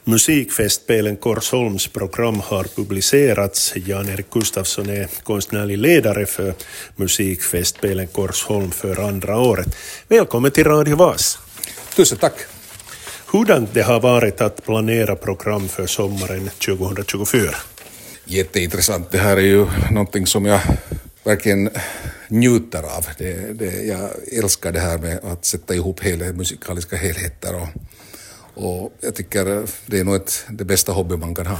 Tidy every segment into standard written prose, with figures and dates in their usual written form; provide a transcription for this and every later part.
Musikfestspelen Korsholms program har publicerats. Jan-Erik Gustafsson är konstnärlig ledare för Musikfestspelen Korsholm för andra året. Välkommen till Radio Vas. Tusen tack. Hurdant det har varit att planera program för sommaren 2024? Jätteintressant. Det här är ju någonting som jag verkligen njuter av. Jag älskar det här med att sätta ihop musikaliska helheter och jag tycker det är nog det bästa hobby man kan ha.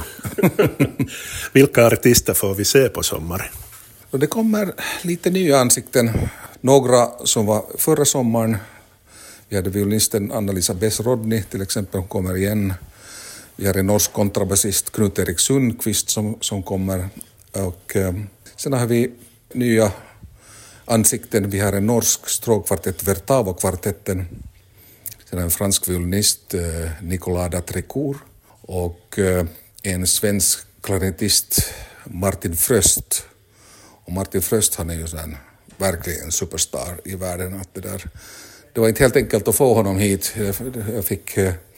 Vilka artister får vi se på sommaren? Och det kommer lite nya ansikten. Några som var förra sommaren. Vi hade violinisten Anna-Lisa Bess-Rodny till exempel, hon kommer igen. Vi har en norsk kontrabasist Knut-Erik Sundqvist som kommer. Och sen har vi nya ansikten. Vi har en norsk stråkkvartett, Vertavo-kvartetten. Sen en fransk violinist, Nicolas Datrecourt. Och en svensk klarinettist, Martin Fröst. Och Martin Fröst, han är ju verkligen en superstar i världen. Det var inte helt enkelt att få honom hit. Jag fick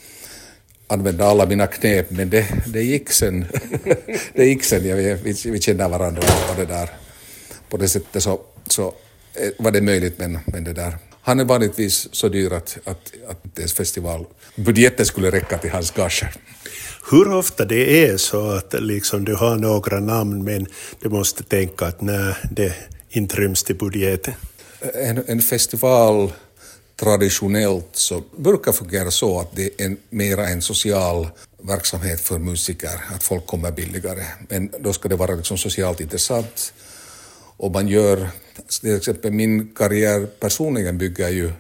använda alla mina knep, men det gick sen. Det gick sen. Vi kände varandra och det där. På det sättet så var det möjligt, men det där. Han är vanligtvis så dyr att ens festivalbudgeten skulle räcka till hans gager. Hur ofta det är så att liksom du har några namn men du måste tänka att när det inte ryms till budgeten? En festival traditionellt så brukar fungera så att det är mera en social verksamhet för musiker, att folk kommer billigare. Men då ska det vara liksom socialt intressant. Och man gör, till exempel min karriär personligen bygger ju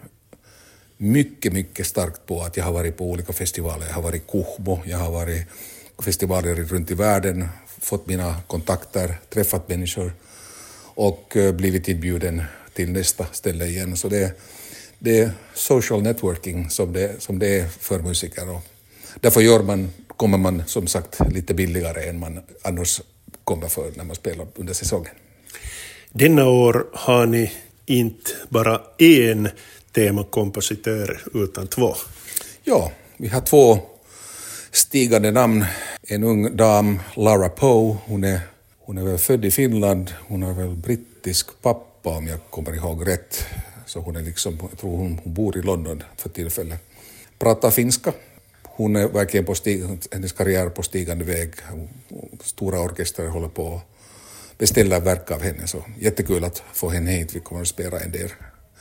mycket, mycket starkt på att jag har varit på olika festivaler. Jag har varit i Kuhmo, jag har varit på festivaler runt i världen, fått mina kontakter, träffat människor och blivit inbjuden till nästa ställe igen. Så det är social networking som det är för musiker. Och därför kommer man som sagt lite billigare än man annars kommer för när man spelar under säsongen. Denna år har ni inte bara en temakompositör utan två. Ja, vi har två stigande namn. En ung dam, Lara Poe, hon är väl född i Finland. Hon har väl brittisk pappa om jag kommer ihåg rätt. Så hon är liksom, jag tror hon bor i London för tillfället. Pratar finska. Hon är verkligen hennes karriär på stigande väg. Stora orkester håller på att beställa verk av henne. Så jättekul att få henne hit. Vi kommer att spela en del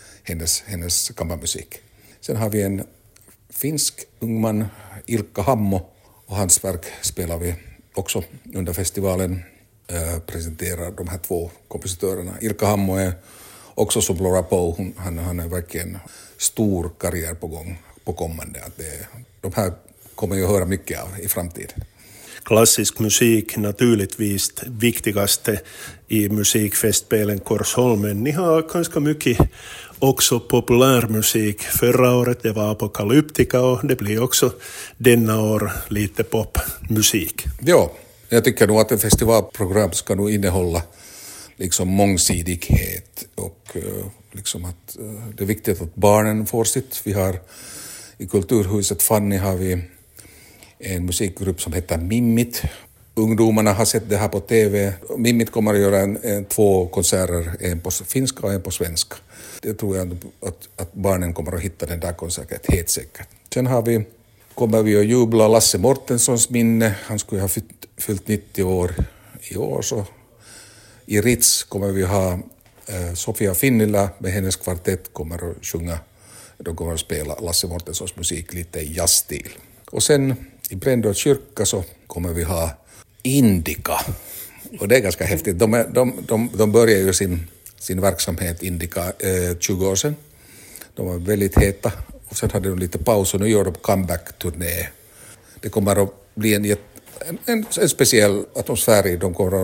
hennes kammarmusik. Sen har vi en finsk ung man, Ilkka Hammo. Och hans verk spelar vi också under festivalen. Presenterar de här två kompositörerna. Ilkka Hammo är också som Laura Poe, han är verkligen stor karriär på gång, på kommande. De här kommer ju att höra mycket av i framtiden. Klassisk musik naturligtvis viktigaste i musikfestspelen Korsholmen. Ni har ganska mycket också populärmusik. Förra året det var Apocalyptica och det blir också denna år lite popmusik. Ja, jag tycker nog att en festivalprogram ska nog innehålla liksom mångsidighet och liksom att det är viktigt att barnen får sitt. Vi har i Kulturhuset Fanny har vi en musikgrupp som heter Mimmit. Ungdomarna har sett det här på TV. Mimmit kommer att göra två konserter, en på finska och en på svenska. Det tror jag att barnen kommer att hitta den där konserten helt säkert. Sen kommer vi att jubla Lasse Mortenssons minne. Han skulle ha fyllt 90 år i år så. I Ritz kommer vi ha Sofia Finnila med hennes kvartett kommer att sjunga. De kommer att spela Lasse Mortenssons musik lite i jazzstil. Och sen i Brändå kyrka så kommer vi ha Indica. Och det är ganska häftigt. De börjar ju sin verksamhet Indica 20 år sedan. De var väldigt heta. Och sen hade de lite paus och nu gör de comeback-turné. Det kommer att bli en speciell atmosfär i.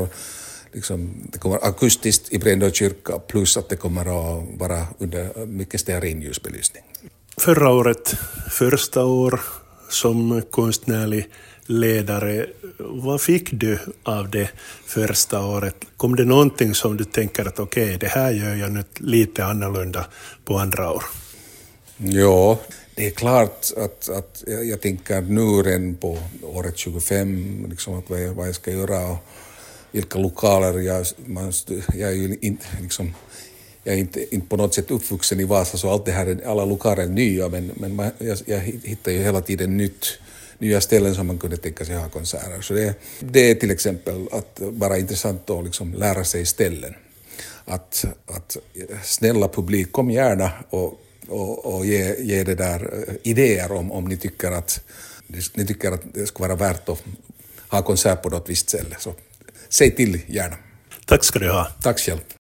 Det kommer akustiskt i Brändå kyrka plus att det kommer att vara under mycket stearinljusbelysning. Förra året, första år som konstnärlig ledare, vad fick du av det första året? Kom det någonting som du tänker att okej, det här gör jag nu lite annorlunda på andra år? Ja, Det är klart att jag tänker nu redan på året 25, liksom att vad jag ska göra och vilka lokaler. Jag är ju inte, liksom, jag är inte på något sätt uppvuxen i Vasa, så allt det här, alla lokaler är nya, men jag hittar ju hela tiden nya ställen som man kunde tänka sig ha konserter. Så det är till exempel att bara intressant att liksom lära sig ställen. Att snälla publik, kom gärna och ge det där idéer om ni tycker att det ska vara värt att ha konsert på något visst ställe. Så säg till gärna. Tack ska du ha. Tack själv.